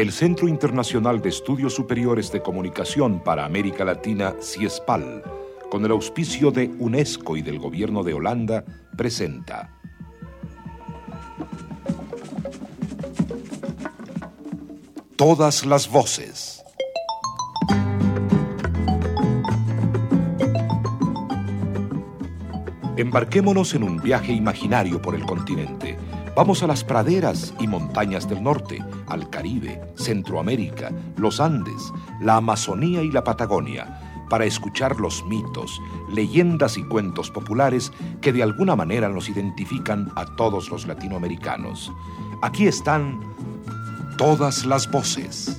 El Centro Internacional de Estudios Superiores de Comunicación para América Latina, CIESPAL, con el auspicio de UNESCO y del Gobierno de Holanda, presenta Todas las voces. Embarquémonos en un viaje imaginario por el continente. Vamos a las praderas y montañas del norte, al Caribe, Centroamérica, los Andes, la Amazonía y la Patagonia, para escuchar los mitos, leyendas y cuentos populares que de alguna manera nos identifican a todos los latinoamericanos. Aquí están todas las voces.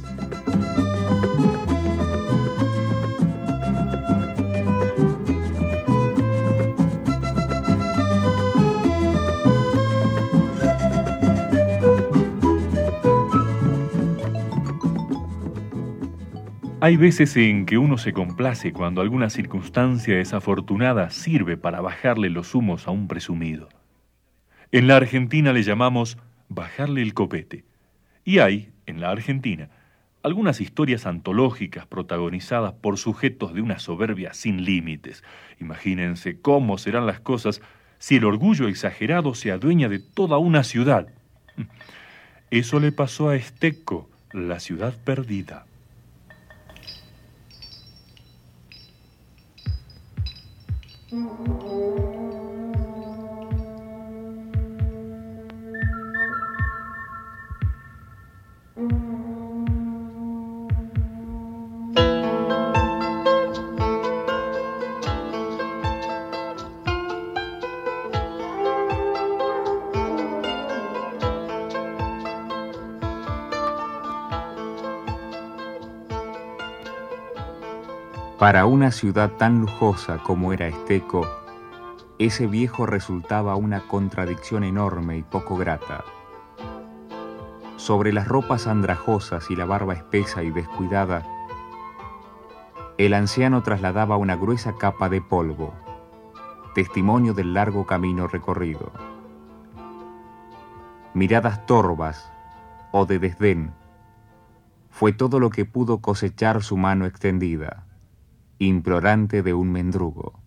Hay veces en que uno se complace cuando alguna circunstancia desafortunada sirve para bajarle los humos a un presumido. En la Argentina le llamamos bajarle el copete. Y hay, en la Argentina, algunas historias antológicas protagonizadas por sujetos de una soberbia sin límites. Imagínense cómo serán las cosas si el orgullo exagerado se adueña de toda una ciudad. Eso le pasó a Esteco, la ciudad perdida. Para una ciudad tan lujosa como era Esteco, ese viejo resultaba una contradicción enorme y poco grata. Sobre las ropas andrajosas y la barba espesa y descuidada, el anciano trasladaba una gruesa capa de polvo, testimonio del largo camino recorrido. Miradas torvas o de desdén fue todo lo que pudo cosechar su mano extendida, implorante de un mendrugo.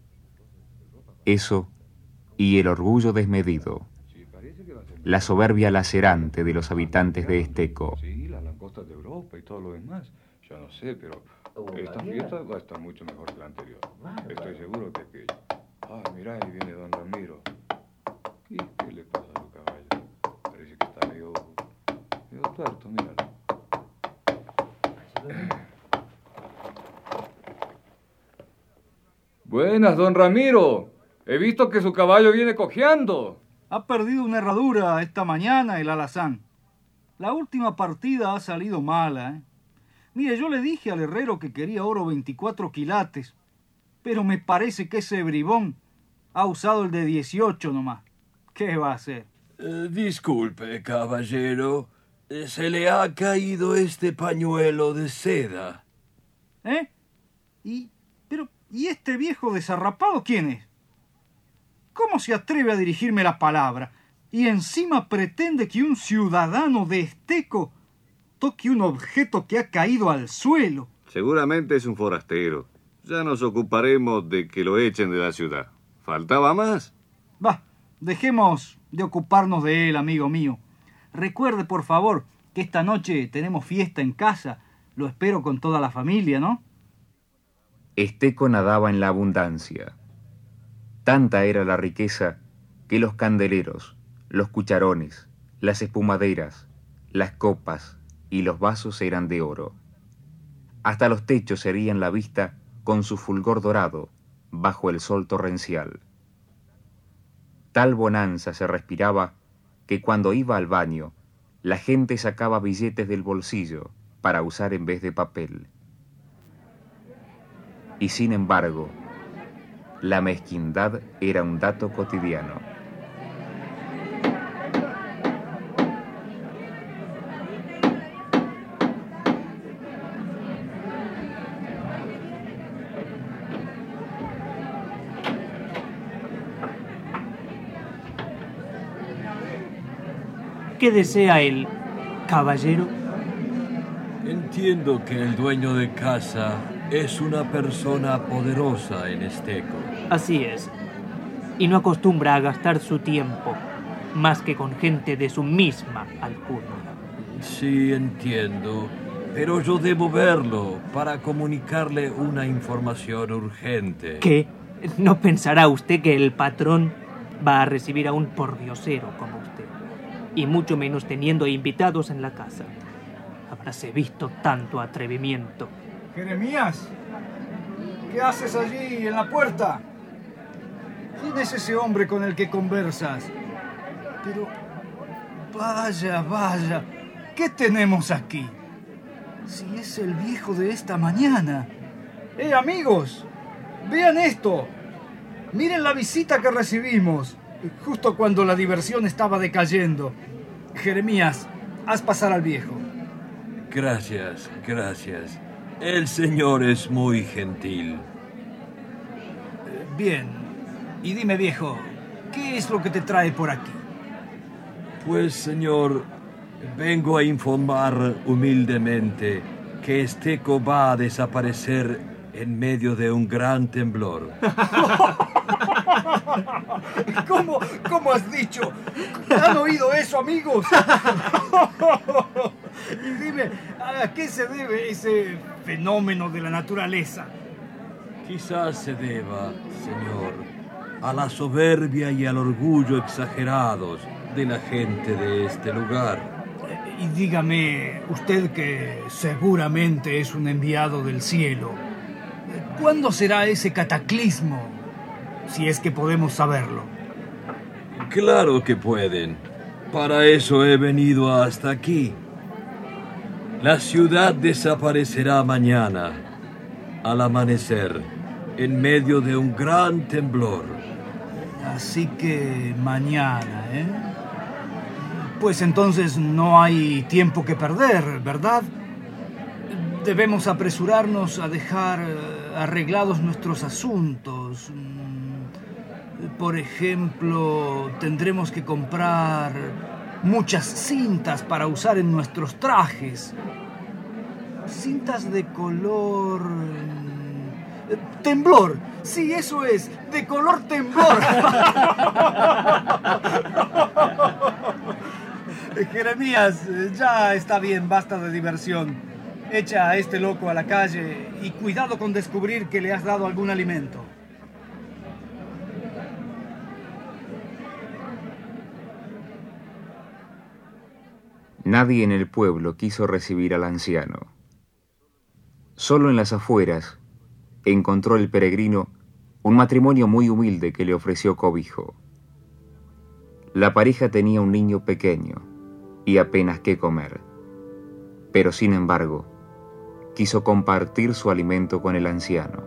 Eso y el orgullo desmedido, la soberbia lacerante de los habitantes de Esteco. Sí, las langostas de Europa y todo lo demás. Yo no sé, pero esta fiesta va a estar mucho mejor que la anterior. Estoy seguro de que... mirá, ahí viene don Ramiro. ¿Qué le pasa a su caballo? Parece que está medio tuerto, míralo. Buenas, don Ramiro. He visto que su caballo viene cojeando. Ha perdido una herradura esta mañana el alazán. La última partida ha salido mala, ¿eh? Mire, yo le dije al herrero que quería oro 24 quilates, pero me parece que ese bribón ha usado el de 18 nomás. ¿Qué va a hacer? Disculpe, caballero. Se le ha caído este pañuelo de seda. ¿Eh? ¿Y este viejo desarrapado quién es? ¿Cómo se atreve a dirigirme la palabra? Y encima pretende que un ciudadano de Esteco toque un objeto que ha caído al suelo. Seguramente es un forastero. Ya nos ocuparemos de que lo echen de la ciudad. ¿Faltaba más? Dejemos de ocuparnos de él, amigo mío. Recuerde, por favor, que esta noche tenemos fiesta en casa. Lo espero con toda la familia, ¿no? Esteco nadaba en la abundancia. Tanta era la riqueza que los candeleros, los cucharones, las espumaderas, las copas y los vasos eran de oro. Hasta los techos herían la vista con su fulgor dorado bajo el sol torrencial. Tal bonanza se respiraba que cuando iba al baño, la gente sacaba billetes del bolsillo para usar en vez de papel. Y sin embargo, la mezquindad era un dato cotidiano. ¿Qué desea el caballero? Entiendo que el dueño de casa es una persona poderosa en Esteco. Así es. Y no acostumbra a gastar su tiempo más que con gente de su misma alcurnia. Sí, entiendo. Pero yo debo verlo para comunicarle una información urgente. ¿Qué? ¿No pensará usted que el patrón va a recibir a un pordiosero como usted? Y mucho menos teniendo invitados en la casa. Habráse visto tanto atrevimiento. Jeremías, ¿qué haces allí en la puerta? ¿Quién es ese hombre con el que conversas? Pero, vaya, ¿qué tenemos aquí? Si es el viejo de esta mañana. Amigos! Vean esto. Miren la visita que recibimos, justo cuando la diversión estaba decayendo. Jeremías, haz pasar al viejo. Gracias. El señor es muy gentil. Bien. Y dime, viejo, ¿qué es lo que te trae por aquí? Pues, señor, vengo a informar humildemente que Esteco va a desaparecer en medio de un gran temblor. ¿Cómo has dicho? ¿Han oído eso, amigos? Y dime, ¿a qué se debe ese fenómeno de la naturaleza? Quizás se deba, señor, a la soberbia y al orgullo exagerados de la gente de este lugar. Y dígame, usted que seguramente es un enviado del cielo, ¿cuándo será ese cataclismo? Si es que podemos saberlo. Claro que pueden. Para eso he venido hasta aquí. La ciudad desaparecerá mañana, al amanecer, en medio de un gran temblor. Así que mañana, ¿eh? Pues entonces no hay tiempo que perder, ¿verdad? Debemos apresurarnos a dejar arreglados nuestros asuntos. Por ejemplo, tendremos que comprar muchas cintas para usar en nuestros trajes. Cintas de color... temblor. Sí, eso es, de color temblor. Jeremías, ya está bien, basta de diversión. Echa a este loco a la calle y cuidado con descubrir que le has dado algún alimento. Nadie en el pueblo quiso recibir al anciano. Solo en las afueras encontró el peregrino un matrimonio muy humilde que le ofreció cobijo. La pareja tenía un niño pequeño y apenas qué comer, pero sin embargo quiso compartir su alimento con el anciano.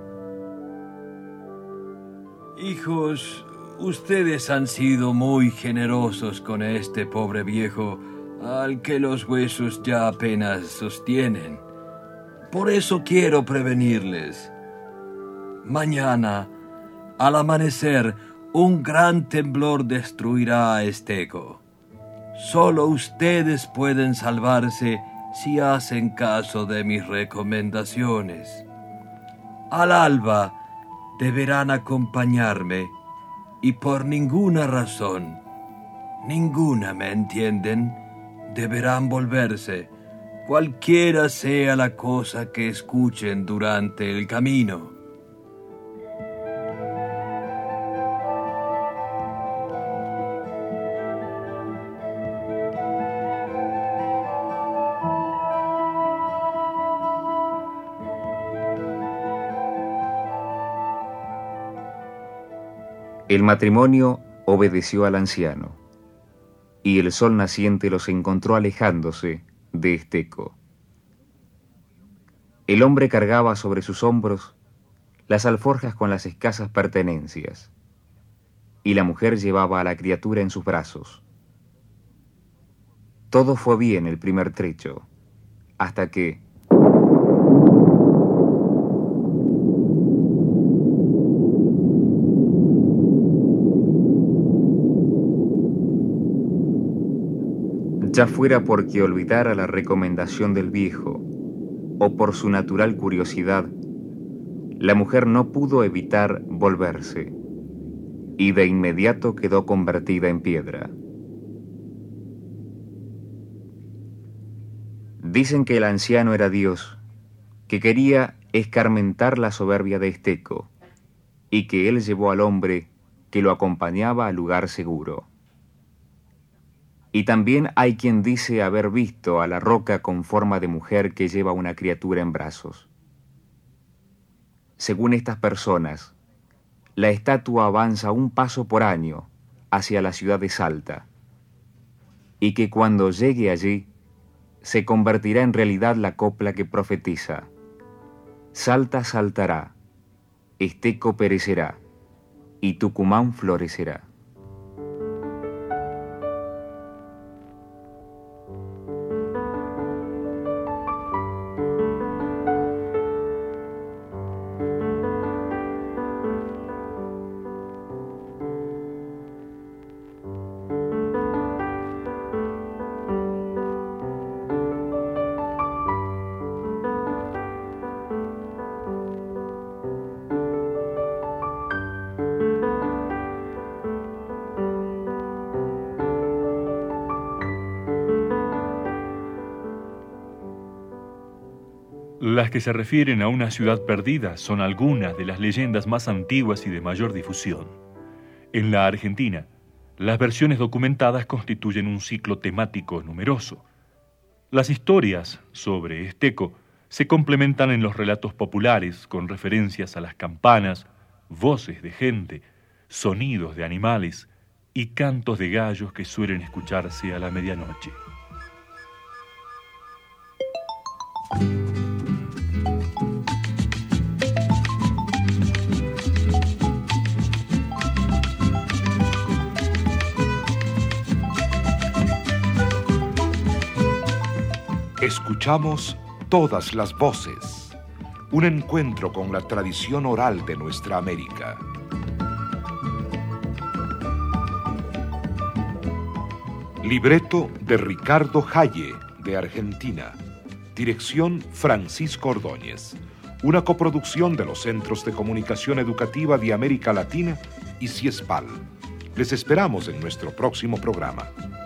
Hijos, ustedes han sido muy generosos con este pobre viejo al que los huesos ya apenas sostienen. Por eso quiero prevenirles. Mañana, al amanecer, un gran temblor destruirá a Esteco. Solo ustedes pueden salvarse si hacen caso de mis recomendaciones. Al alba deberán acompañarme y por ninguna razón, ninguna, ¿me entienden?, deberán volverse, cualquiera sea la cosa que escuchen durante el camino. El matrimonio obedeció al anciano, y el sol naciente los encontró alejándose de Esteco. El hombre cargaba sobre sus hombros las alforjas con las escasas pertenencias, y la mujer llevaba a la criatura en sus brazos. Todo fue bien el primer trecho, hasta que... ya fuera porque olvidara la recomendación del viejo o por su natural curiosidad, la mujer no pudo evitar volverse, y de inmediato quedó convertida en piedra. Dicen que el anciano era Dios, que quería escarmentar la soberbia de Esteco, y que él llevó al hombre que lo acompañaba al lugar seguro. Y también hay quien dice haber visto a la roca con forma de mujer que lleva una criatura en brazos. Según estas personas, la estatua avanza un paso por año hacia la ciudad de Salta, y que cuando llegue allí, se convertirá en realidad la copla que profetiza: Salta saltará, Esteco perecerá, y Tucumán florecerá. Las que se refieren a una ciudad perdida son algunas de las leyendas más antiguas y de mayor difusión. En la Argentina, las versiones documentadas constituyen un ciclo temático numeroso. Las historias sobre Esteco se complementan en los relatos populares con referencias a las campanas, voces de gente, sonidos de animales y cantos de gallos que suelen escucharse a la medianoche. Escuchamos Todas las Voces, un encuentro con la tradición oral de nuestra América. Libreto de Ricardo Haye, de Argentina. Dirección Francisco Ordóñez. Una coproducción de los Centros de Comunicación Educativa de América Latina y CIESPAL. Les esperamos en nuestro próximo programa.